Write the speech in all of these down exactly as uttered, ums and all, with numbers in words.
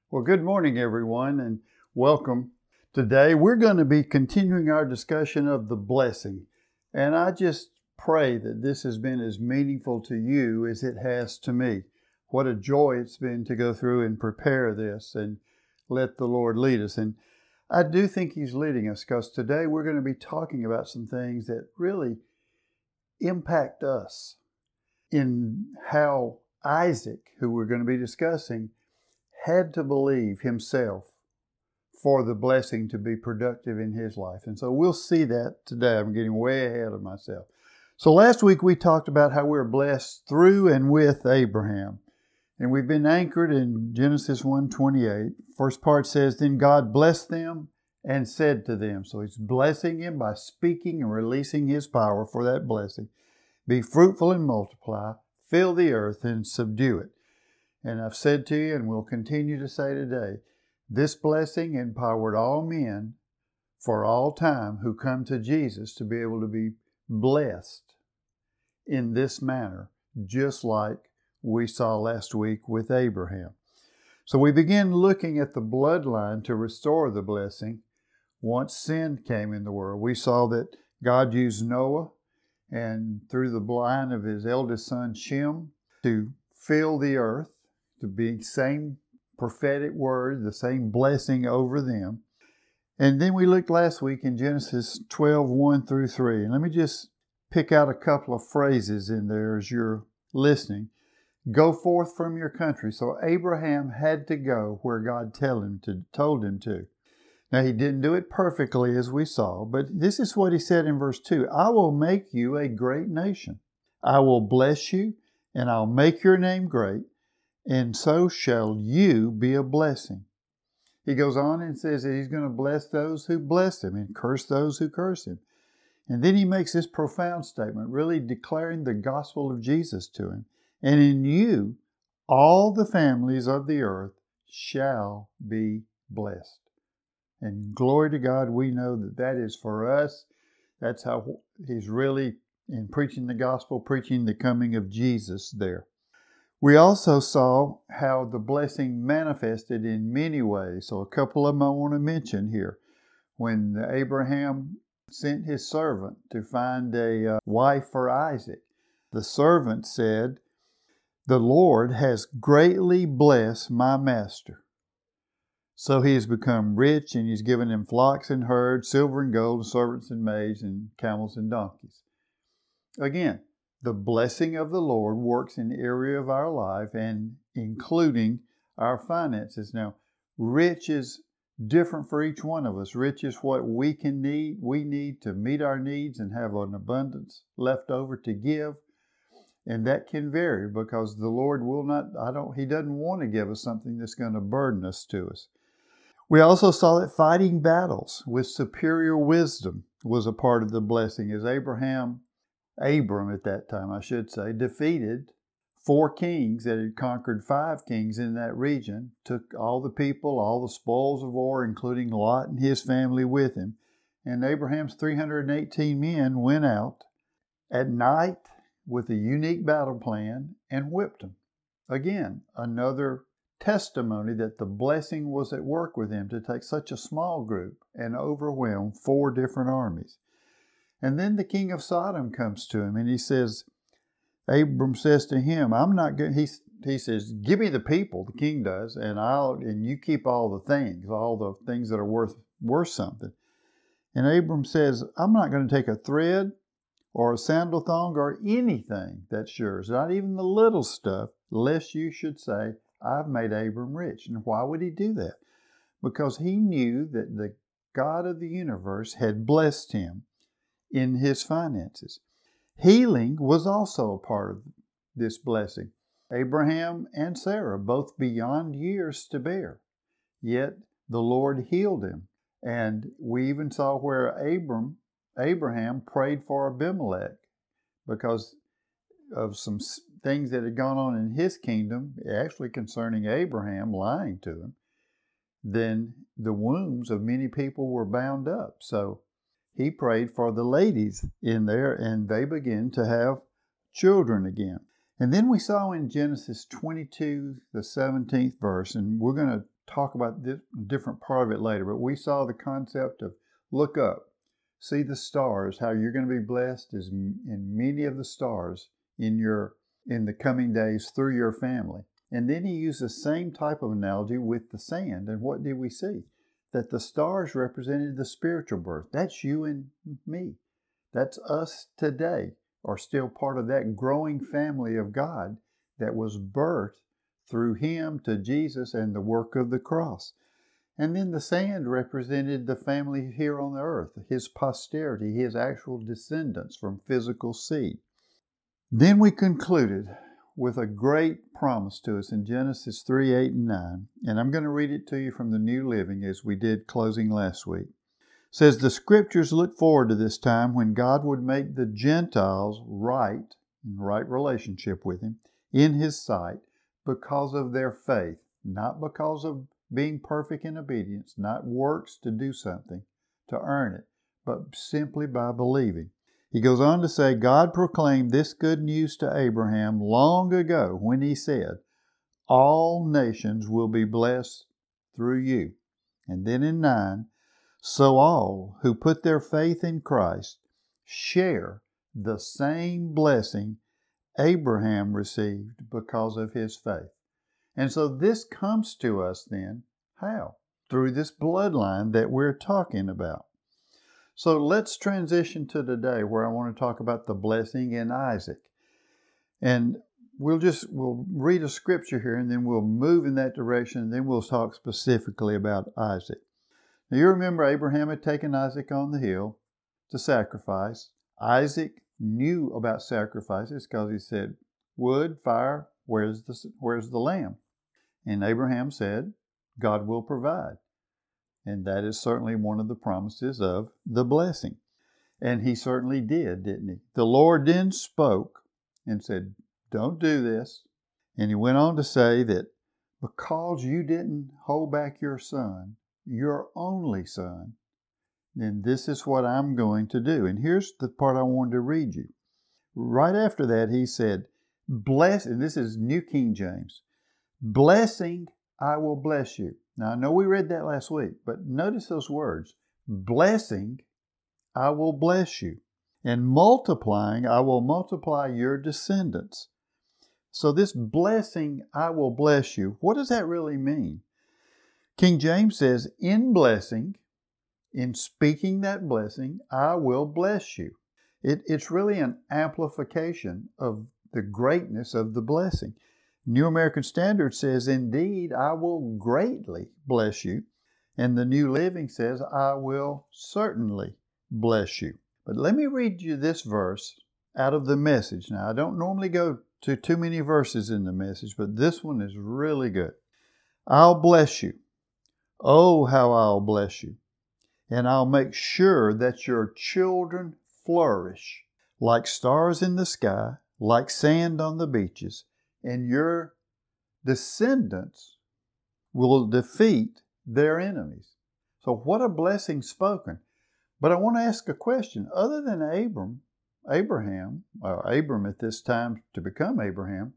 Well, good morning, everyone, and welcome. Today, we're going to be continuing our discussion of the blessing. And I just pray that this has been as meaningful to you as it has to me. What a joy it's been to go through and prepare this and let the Lord lead us. And I do think He's leading us, because today we're going to be talking about some things that really impact us in how Isaac, who we're going to be discussing, had to believe himself for the blessing to be productive in his life. And so we'll see that today. I'm getting way ahead of myself. So last week we talked about how we're blessed through and with Abraham. And we've been anchored in Genesis one twenty-eight. First part says, "Then God blessed them and said to them." So He's blessing him by speaking and releasing His power for that blessing. "Be fruitful and multiply, fill the earth and subdue it." And I've said to you, and will continue to say today, this blessing empowered all men for all time who come to Jesus to be able to be blessed in this manner, just like we saw last week with Abraham. So we begin looking at the bloodline to restore the blessing once sin came in the world. We saw that God used Noah and through the line of his eldest son Shem to fill the earth, to be same prophetic word, the same blessing over them. And then we looked last week in Genesis twelve, one through three. And let me just pick out a couple of phrases in there as you're listening. "Go forth from your country." So Abraham had to go where God tell him to, told him to. Now, he didn't do it perfectly, as we saw, but this is what he said in verse two. "I will make you a great nation. I will bless you, and I'll make your name great, and so shall you be a blessing." He goes on and says that He's going to bless those who bless Him and curse those who curse Him. And then He makes this profound statement, really declaring the gospel of Jesus to him. "And in you, all the families of the earth shall be blessed." And glory to God, we know that that is for us. That's how He's really, in preaching the gospel, preaching the coming of Jesus there. We also saw how the blessing manifested in many ways. So a couple of them I want to mention here. When Abraham sent his servant to find a uh, wife for Isaac, the servant said, "The Lord has greatly blessed my master. So he has become rich, and he's given him flocks and herds, silver and gold, and servants and maids, and camels and donkeys." Again, the blessing of the Lord works in the area of our life, and including our finances. Now, rich is different for each one of us. Rich is what we can need, we need to meet our needs and have an abundance left over to give. And that can vary, because the Lord will not, I don't, He doesn't want to give us something that's going to burden us to us. We also saw that fighting battles with superior wisdom was a part of the blessing, as Abraham Abram at that time, I should say, defeated four kings that had conquered five kings in that region, took all the people, all the spoils of war, including Lot and his family with him. And Abraham's three hundred eighteen men went out at night with a unique battle plan and whipped them. Again, another testimony that the blessing was at work with him to take such a small group and overwhelm four different armies. And then the king of Sodom comes to him, and he says, Abram says to him, I'm not going, he, he says, give me the people, the king does, and I'll, and you keep all the things, all the things that are worth, worth something. And Abram says, I'm not going to take a thread or a sandal thong or anything that's yours, not even the little stuff, lest you should say, I've made Abram rich. And why would he do that? Because he knew that the God of the universe had blessed him in his finances. Healing was also a part of this blessing. Abraham and Sarah, both beyond years to bear, yet the Lord healed him. And we even saw where Abram, Abraham prayed for Abimelech because of some things that had gone on in his kingdom, actually concerning Abraham lying to him. Then the wombs of many people were bound up. So he prayed for the ladies in there, and they began to have children again. And then we saw in Genesis twenty-two, the seventeenth verse, and we're going to talk about this different part of it later, but we saw the concept of look up, see the stars, how you're going to be blessed is in many of the stars in your in the coming days through your family. And then he used the same type of analogy with the sand. And what did we see? That the stars represented the spiritual birth. That's you and me. That's us today, are still part of that growing family of God that was birthed through him to Jesus and the work of the cross. And then the sand represented the family here on the earth, his posterity, his actual descendants from physical seed. Then we concluded with a great promise to us in Genesis three, eight, and nine. And I'm going to read it to you from the New Living as we did closing last week. It says, the Scriptures look forward to this time when God would make the Gentiles right, in right relationship with him, in his sight, because of their faith, not because of being perfect in obedience, not works to do something, to earn it, but simply by believing. He goes on to say, God proclaimed this good news to Abraham long ago when he said, all nations will be blessed through you. And then in nine, so all who put their faith in Christ share the same blessing Abraham received because of his faith. And so this comes to us then, how? Through this bloodline that we're talking about. So let's transition to today where I want to talk about the blessing in Isaac. And we'll just, we'll read a scripture here and then we'll move in that direction and then we'll talk specifically about Isaac. Now you remember Abraham had taken Isaac on the hill to sacrifice. Isaac knew about sacrifices because he said, wood, fire, where's the, where's the lamb? And Abraham said, God will provide. And that is certainly one of the promises of the blessing. And he certainly did, didn't he? The Lord then spoke and said, don't do this. And he went on to say that because you didn't hold back your son, your only son, then this is what I'm going to do. And here's the part I wanted to read you. Right after that, he said, bless, and this is New King James, blessing, I will bless you. Now, I know we read that last week, but notice those words. Blessing, I will bless you. And multiplying, I will multiply your descendants. So this blessing, I will bless you, what does that really mean? King James says, in blessing, in speaking that blessing, I will bless you. It, it's really an amplification of the greatness of the blessing. New American Standard says, indeed, I will greatly bless you. And the New Living says, I will certainly bless you. But let me read you this verse out of the Message. Now, I don't normally go to too many verses in the Message, but this one is really good. I'll bless you. Oh, how I'll bless you. And I'll make sure that your children flourish like stars in the sky, like sand on the beaches, and your descendants will defeat their enemies. So what a blessing spoken. But I want to ask a question. Other than Abram, Abraham, or Abram at this time to become Abraham,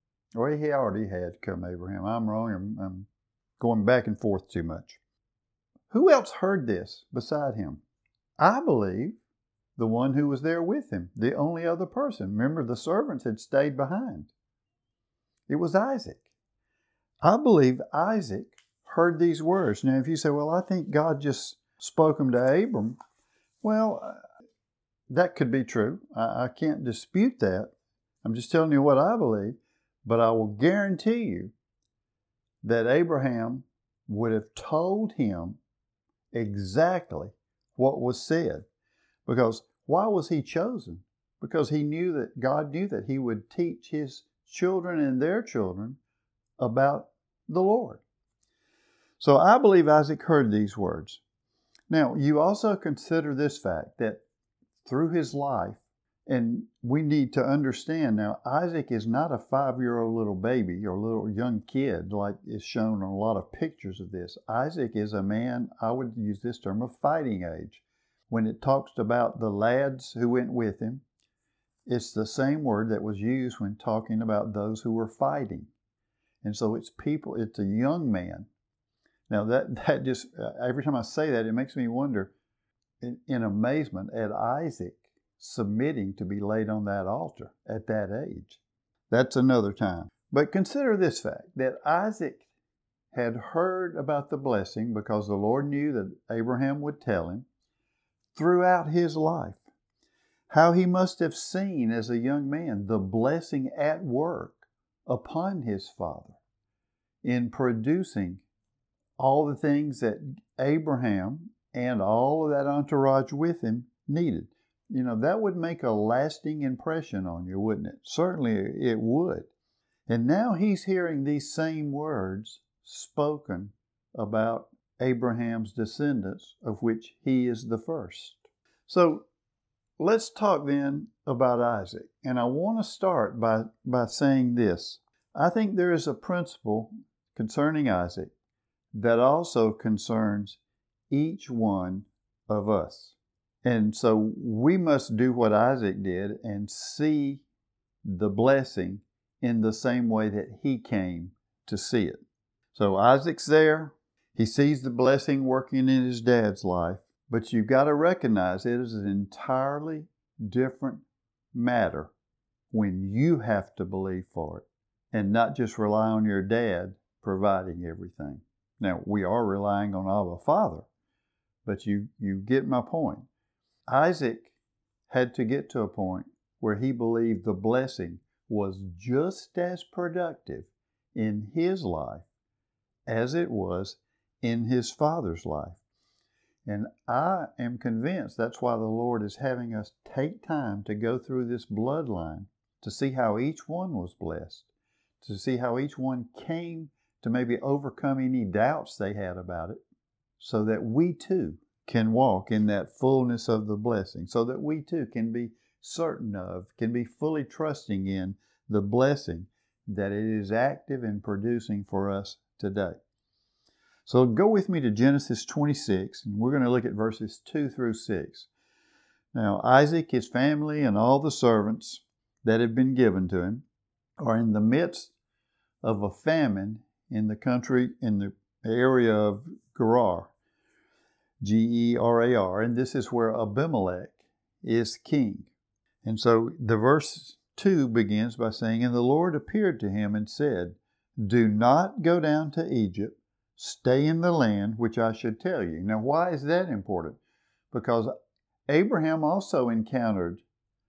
or he already had become Abraham. I'm wrong. I'm, I'm going back and forth too much. Who else heard this beside him? I believe the one who was there with him, the only other person. Remember, the servants had stayed behind. It was Isaac. I believe Isaac heard these words. Now, if you say, well, I think God just spoke them to Abram, well, that could be true. I, I can't dispute that. I'm just telling you what I believe. But I will guarantee you that Abraham would have told him exactly what was said. Because why was he chosen? Because he knew that God knew that he would teach his children and their children about the Lord. So I believe Isaac heard these words. Now, you also consider this fact that through his life, and we need to understand now, Isaac is not a five-year-old little baby or little young kid like is shown on a lot of pictures of this. Isaac is a man, I would use this term, of fighting age. When it talks about the lads who went with him, it's the same word that was used when talking about those who were fighting. And so it's people, it's a young man. Now that, that just, uh, every time I say that, it makes me wonder in, in amazement at Isaac submitting to be laid on that altar at that age. That's another time. But consider this fact, that Isaac had heard about the blessing because the Lord knew that Abraham would tell him throughout his life. How he must have seen as a young man the blessing at work upon his father in producing all the things that Abraham and all of that entourage with him needed. You know, that would make a lasting impression on you, wouldn't it? Certainly it would. And now he's hearing these same words spoken about Abraham's descendants, of which he is the first. So let's talk then about Isaac. And I want to start by, by saying this. I think there is a principle concerning Isaac that also concerns each one of us. And so we must do what Isaac did and see the blessing in the same way that he came to see it. So Isaac's there. He sees the blessing working in his dad's life. But you've got to recognize it is an entirely different matter when you have to believe for it and not just rely on your dad providing everything. Now, we are relying on Abba Father, but you, you get my point. Isaac had to get to a point where he believed the blessing was just as productive in his life as it was in his father's life. And I am convinced that's why the Lord is having us take time to go through this bloodline to see how each one was blessed, to see how each one came to maybe overcome any doubts they had about it, so that we too can walk in that fullness of the blessing, so that we too can be certain of, can be fully trusting in the blessing that it is active in producing for us today. So go with me to Genesis twenty-six, and we're going to look at verses two through six. Now, Isaac, his family, and all the servants that have been given to him are in the midst of a famine in the country, in the area of Gerar, G E R A R, and this is where Abimelech is king. And so the verse two begins by saying, "And the Lord appeared to him and said, 'Do not go down to Egypt. Stay in the land which I should tell you.'" Now, why is that important? Because Abraham also encountered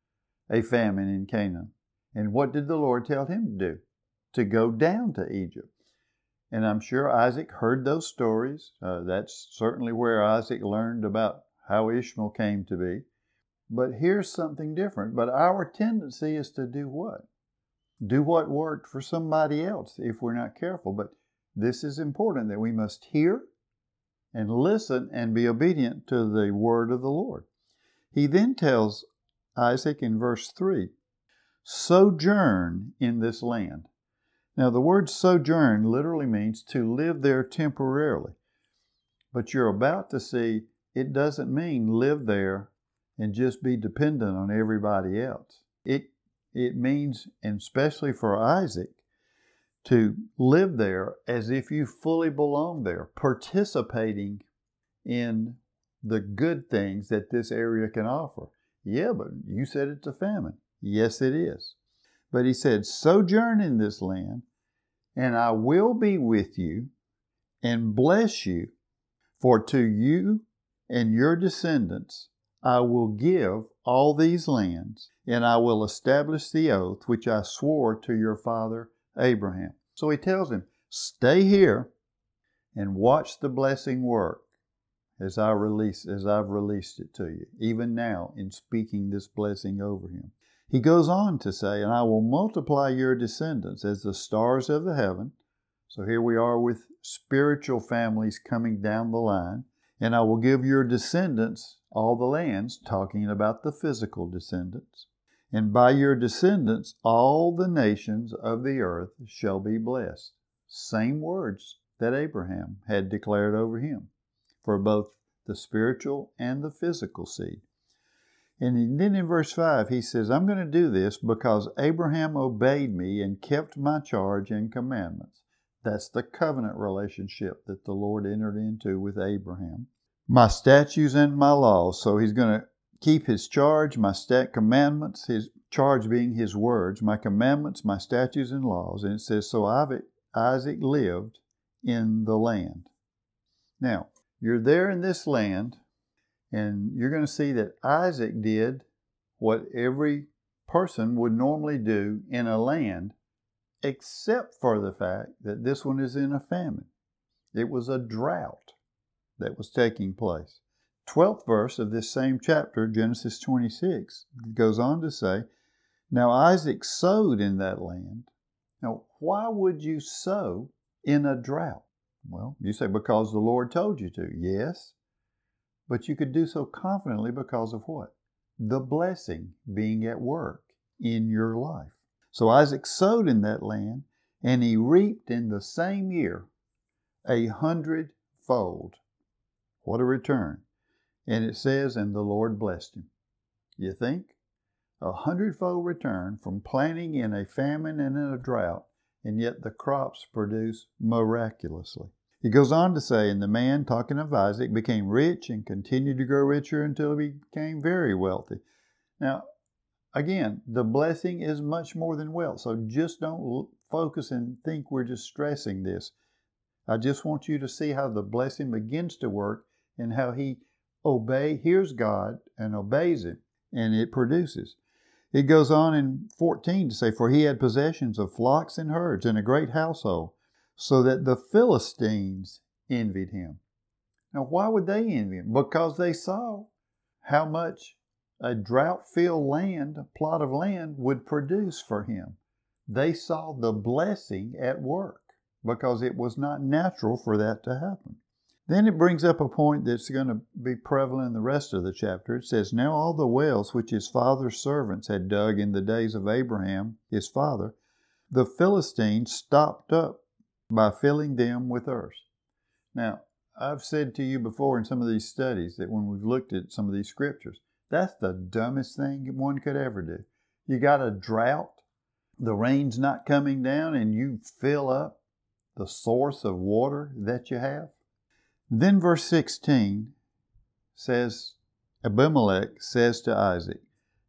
a famine in Canaan. And what did the Lord tell him to do? To go down to Egypt. And I'm sure Isaac heard those stories. Uh, that's certainly where Isaac learned about how Ishmael came to be. But here's something different. But our tendency is to do what? Do what worked for somebody else if we're not careful. But this is important, that we must hear and listen and be obedient to the word of the Lord. He then tells Isaac in verse three, "Sojourn in this land." Now, the word sojourn literally means to live there temporarily. But you're about to see it doesn't mean live there and just be dependent on everybody else. It, it means, and especially for Isaac, to live there as if you fully belong there, participating in the good things that this area can offer. Yeah, but you said it's a famine. Yes, it is. But he said, "Sojourn in this land, and I will be with you and bless you, for to you and your descendants I will give all these lands, and I will establish the oath which I swore to your father Abraham." So he tells him, stay here and watch the blessing work as I release, as I've released it to you, even now in speaking this blessing over him. He goes on to say, "And I will multiply your descendants as the stars of the heaven." So here we are with spiritual families coming down the line. "And I will give your descendants all the lands," talking about the physical descendants. "And by your descendants all the nations of the earth shall be blessed." Same words that Abraham had declared over him for both the spiritual and the physical seed. And then in verse five, he says, "I'm going to do this because Abraham obeyed me and kept my charge and commandments." That's the covenant relationship that the Lord entered into with Abraham. My statutes and my laws. So he's going to keep his charge, my stat commandments, his charge being his words, my commandments, my statutes and laws. And it says, so Isaac lived in the land. Now, you're there in this land, and you're going to see that Isaac did what every person would normally do in a land, except for the fact that this one is in a famine. It was a drought that was taking place. twelfth verse of this same chapter, Genesis twenty-six, goes on to say, now Isaac sowed in that land. Now, why would you sow in a drought? Well, you say, because the Lord told you to. Yes, but you could do so confidently because of what? The blessing being at work in your life. So Isaac sowed in that land, and he reaped in the same year a hundredfold. What a return. And it says, and the Lord blessed him. You think? A hundredfold return from planting in a famine and in a drought, and yet the crops produce miraculously. He goes on to say, and the man, talking of Isaac, became rich and continued to grow richer until he became very wealthy. Now, again, the blessing is much more than wealth, so just don't focus and think we're just stressing this. I just want you to see how the blessing begins to work and how he obey, hears God and obeys him, and it produces. It goes on in fourteen to say, for he had possessions of flocks and herds and a great household, so that the Philistines envied him. Now, why would they envy him? Because they saw how much a drought-filled land, a plot of land, would produce for him. They saw the blessing at work because it was not natural for that to happen. Then it brings up a point that's going to be prevalent in the rest of the chapter. It says, now all the wells which his father's servants had dug in the days of Abraham, his father, the Philistines stopped up by filling them with earth. Now, I've said to you before in some of these studies that when we've looked at some of these scriptures, that's the dumbest thing one could ever do. You got a drought, the rain's not coming down, and you fill up the source of water that you have. Then verse sixteen says, Abimelech says to Isaac,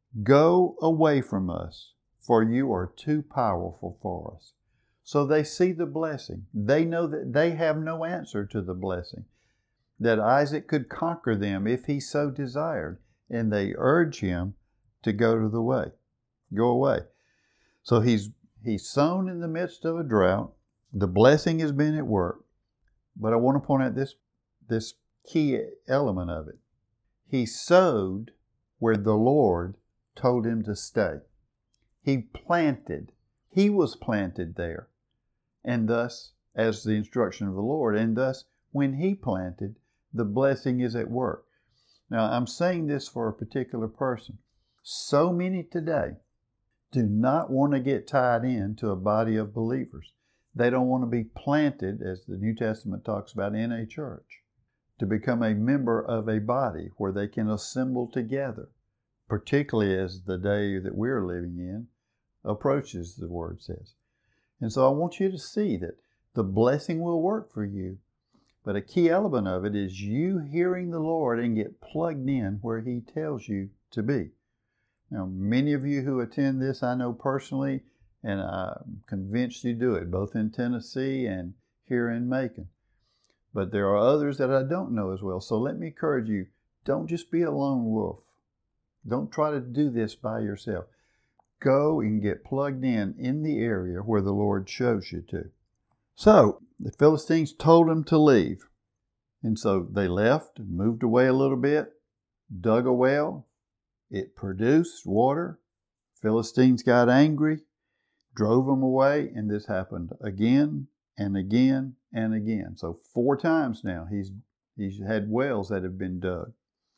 go away from us, for you are too powerful for us. So they see the blessing. They know that they have no answer to the blessing, that Isaac could conquer them if he so desired. And they urge him to go to the way, go away. So he's he's sown in the midst of a drought. The blessing has been at work. But I want to point out this, this key element of it. He sowed where the Lord told him to stay. He planted. He was planted there. And thus, as the instruction of the Lord, and thus, when he planted, the blessing is at work. Now, I'm saying this for a particular person. So many today do not want to get tied into a body of believers. They don't want to be planted, as the New Testament talks about, in a church, to become a member of a body where they can assemble together, particularly as the day that we're living in approaches, the Word says. And so I want you to see that the blessing will work for you. But a key element of it is you hearing the Lord and get plugged in where He tells you to be. Now, many of you who attend this, I know personally, and I'm convinced you do it, both in Tennessee and here in Macon. But there are others that I don't know as well. So let me encourage you, don't just be a lone wolf. Don't try to do this by yourself. Go and get plugged in in the area where the Lord shows you to. So, the Philistines told them to leave. And so they left and moved away a little bit, dug a well. It produced water. Philistines got angry, drove them away, and this happened again and again and again. So four times now he's, he's had wells that have been dug.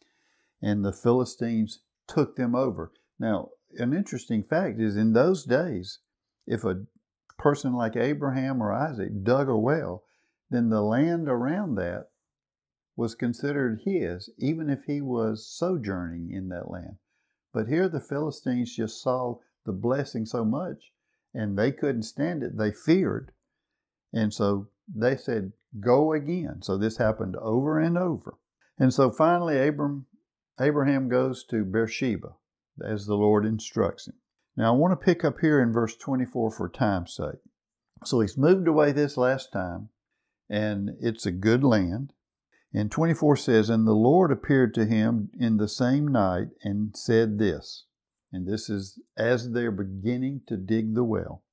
And the Philistines took them over. Now, an interesting fact is in those days, if a person like Abraham or Isaac dug a well, then the land around that was considered his, even if he was sojourning in that land. But here the Philistines just saw the blessing so much, and they couldn't stand it. They feared, And so they said, go again. So this happened over and over. And so finally Abram, Abraham goes to Beersheba as the Lord instructs him. Now I want to pick up here in verse twenty-four for time's sake. So he's moved away this last time, and it's a good land. And twenty-four says, and the Lord appeared to him in the same night and said this, and this is as they're beginning to dig the well.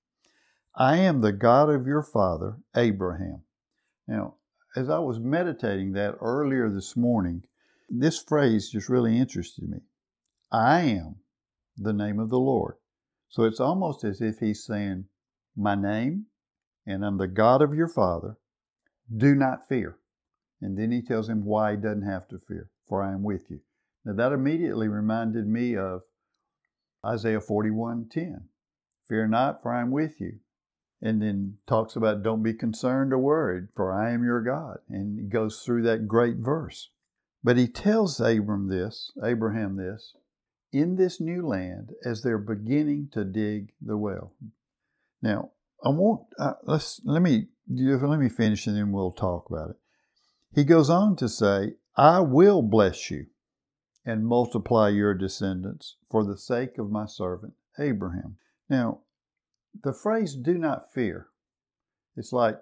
I am the God of your father, Abraham. Now, as I was meditating that earlier this morning, this phrase just really interested me. I am the name of the Lord. So it's almost as if he's saying, my name, and I'm the God of your father. Do not fear. And then he tells him why he doesn't have to fear, for I am with you. Now that immediately reminded me of Isaiah forty-one ten. Fear not, for I am with you. And then talks about don't be concerned or worried, for I am your God. And he goes through that great verse. But he tells Abram this, Abraham this, in this new land as they're beginning to dig the well. Now, I want uh, let's let me let me finish and then we'll talk about it. He goes on to say, I will bless you and multiply your descendants for the sake of my servant Abraham. Now, the phrase do not fear, it's like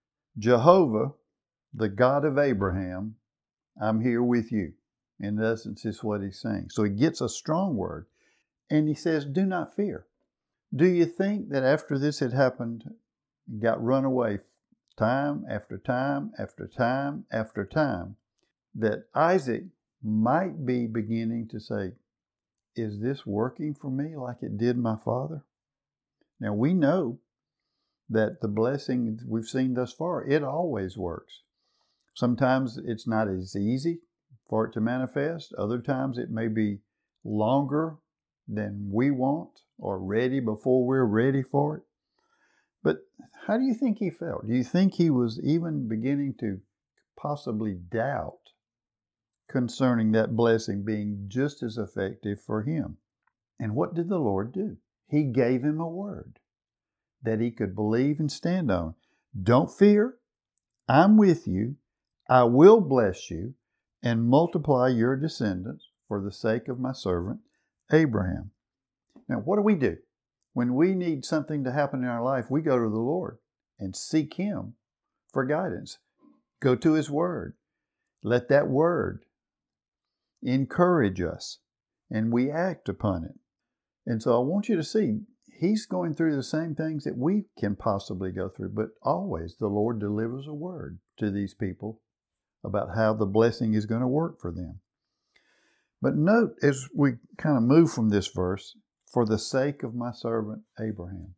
Jehovah, the God of Abraham, I'm here with you. In essence, is what he's saying. So he gets a strong word and he says, do not fear. Do you think that after this had happened, got run away time after time after time after time, that Isaac might be beginning to say, is this working for me like it did my father? Now we know that the blessing we've seen thus far, it always works. Sometimes it's not as easy for it to manifest. Other times it may be longer than we want or ready before we're ready for it. But how do you think he felt? Do you think he was even beginning to possibly doubt concerning that blessing being just as effective for him? And what did the Lord do? He gave him a word that he could believe and stand on. Don't fear. I'm with you. I will bless you and multiply your descendants for the sake of my servant Abraham. Now, what do we do? When we need something to happen in our life, we go to the Lord and seek him for guidance. Go to his word. Let that word encourage us, and we act upon it. And so I want you to see, he's going through the same things that we can possibly go through, but always the Lord delivers a word to these people about how the blessing is going to work for them. But note, as we kind of move from this verse, for the sake of my servant Abraham.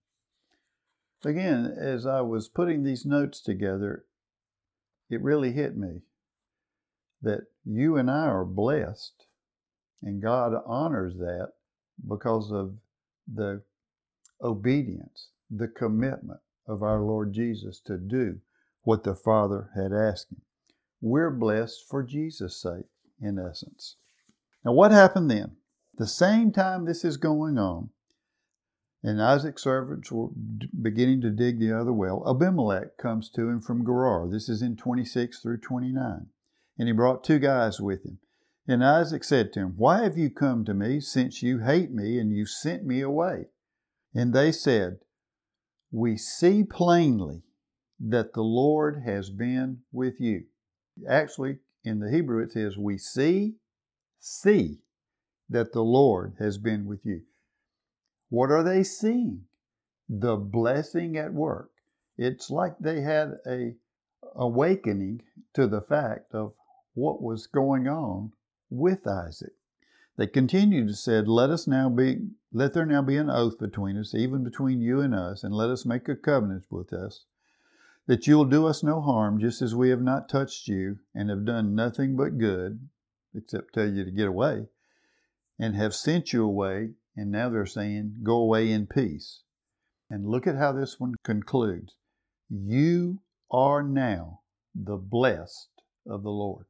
Again, as I was putting these notes together, it really hit me that you and I are blessed, and God honors that because of the obedience, the commitment of our Lord Jesus to do what the Father had asked him. We're blessed for Jesus' sake, in essence. Now, what happened then? The same time this is going on, and Isaac's servants were beginning to dig the other well, Abimelech comes to him from Gerar. This is in twenty-six through twenty-nine. And he brought two guys with him. And Isaac said to him, why have you come to me, since you hate me and you sent me away? And they said, we see plainly that the Lord has been with you. Actually, in the Hebrew it says, we see, see that the Lord has been with you. What are they seeing? The blessing at work. It's like they had a awakening to the fact of what was going on with Isaac. They continued to say, let us now be, let there now be an oath between us, even between you and us, and let us make a covenant with us, that you will do us no harm, just as we have not touched you, and have done nothing but good, except tell you to get away, and have sent you away, and now they're saying, go away in peace. And look at how this one concludes. You are now the blessed of the Lord.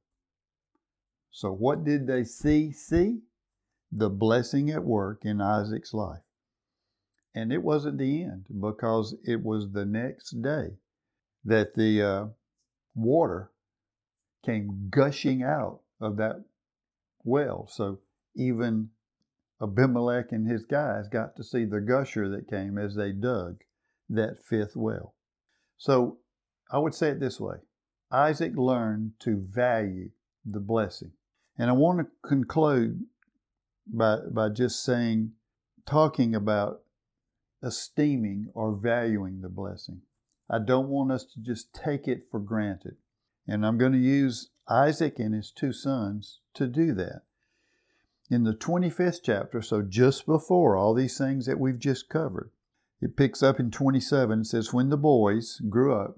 So what did they see? See? The blessing at work in Isaac's life. And it wasn't the end, because it was the next day that the uh, water came gushing out of that well. So even Abimelech and his guys got to see the gusher that came as they dug that fifth well. So I would say it this way. Isaac learned to value the blessing. And I want to conclude by, by just saying, talking about esteeming or valuing the blessing. I don't want us to just take it for granted. And I'm going to use Isaac and his two sons to do that. In the twenty-fifth chapter, so just before all these things that we've just covered, it picks up in twenty-seven. It says, when the boys grew up,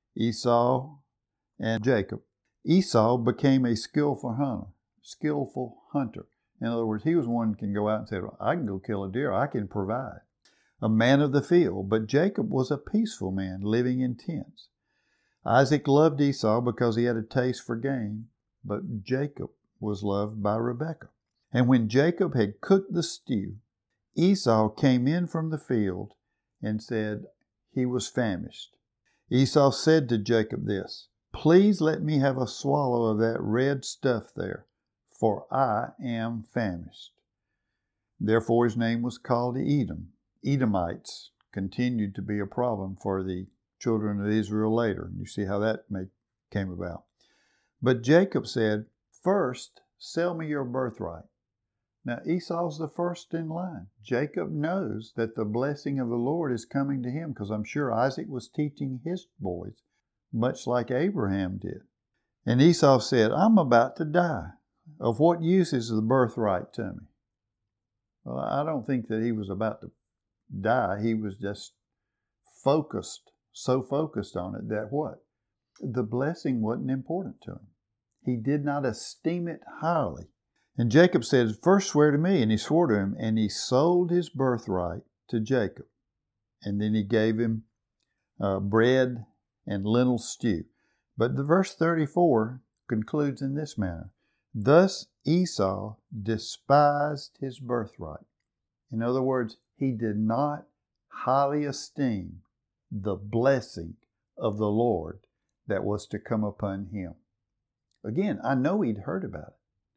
Esau and Jacob, Esau became a skillful hunter. Skillful hunter. In other words, he was one who can go out and say, well, I can go kill a deer. I can provide. A man of the field. But Jacob was a peaceful man living in tents. Isaac loved Esau because he had a taste for game, but Jacob was loved by Rebekah. And when Jacob had cooked the stew, Esau came in from the field and said he was famished. Esau said to Jacob this, please let me have a swallow of that red stuff there, for I am famished. Therefore his name was called Edom. Edomites continued to be a problem for the children of Israel later. You see how that may, came about. But Jacob said, first, sell me your birthright. Now Esau's the first in line. Jacob knows that the blessing of the Lord is coming to him, because I'm sure Isaac was teaching his boys, much like Abraham did. And Esau said, I'm about to die. Of what use is the birthright to me? Well, I don't think that he was about to die. He was just focused, so focused on it that what? The blessing wasn't important to him. He did not esteem it highly. And Jacob said, first swear to me. And he swore to him, and he sold his birthright to Jacob. And then he gave him uh, bread and lentil stew. But the verse thirty-four concludes in this manner. Thus Esau despised his birthright. In other words, he did not highly esteem the blessing of the Lord that was to come upon him. Again, I know he'd heard about it.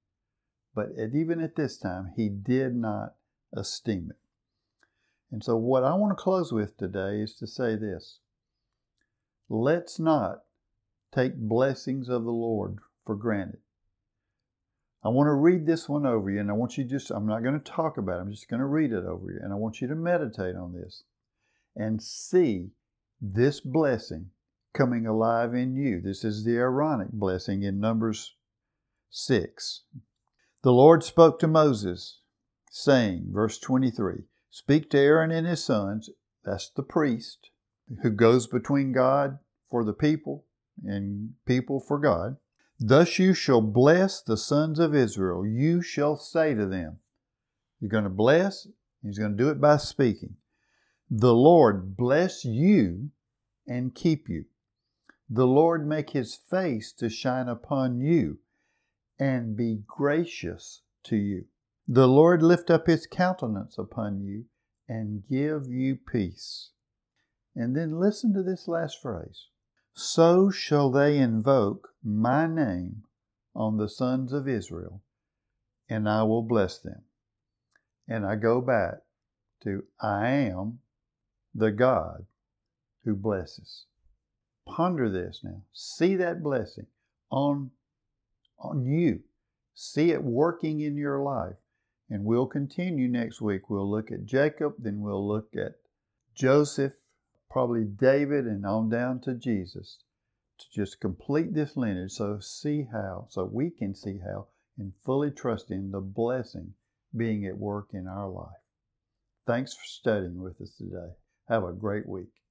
But at, even at this time, he did not esteem it. And so what I want to close with today is to say this. Let's not take blessings of the Lord for granted. I want to read this one over you, and I want you just, I'm not going to talk about it, I'm just going to read it over you, and I want you to meditate on this and see this blessing coming alive in you. This is the Aaronic blessing in Numbers six. The Lord spoke to Moses, saying, verse twenty-three, speak to Aaron and his sons, that's the priest, who goes between God for the people and people for God. Thus you shall bless the sons of Israel. You shall say to them, you're going to bless, he's going to do it by speaking. The Lord bless you and keep you. The Lord make his face to shine upon you and be gracious to you. The Lord lift up his countenance upon you and give you peace. And then listen to this last phrase. So shall they invoke my name on the sons of Israel, and I will bless them. And I go back to I am the God who blesses. Ponder this now. See that blessing on, on you. See it working in your life. And we'll continue next week. We'll look at Jacob, then we'll look at Joseph, probably David, and on down to Jesus, to just complete this lineage, so see how, so we can see how, and fully trust in the blessing being at work in our life. Thanks for studying with us today. Have a great week.